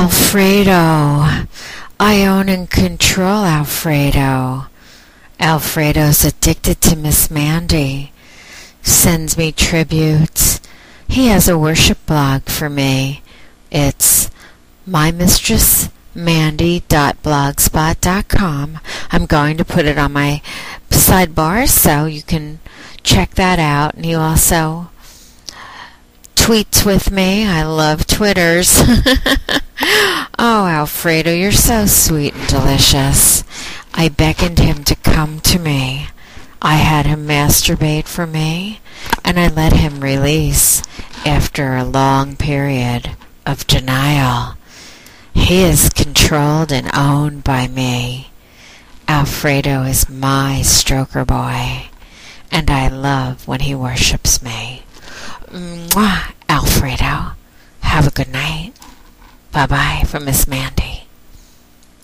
Alfredo. I own and control Alfredo. Alfredo's addicted to Miss Mandy. Sends me tributes. He has a worship blog for me. It's mymistressmandy.blogspot.com. I'm going to put it on my sidebar so you can check that out. And he also tweets with me. I love Twitters. Oh, Alfredo, you're so sweet and delicious. I beckoned him to come to me. I had him masturbate for me, and I let him release after a long period of denial. He is controlled and owned by me. Alfredo is my stroker boy, and I love when he worships me. Mwah, Alfredo. Have a good night. Bye-bye from Miss Mandy.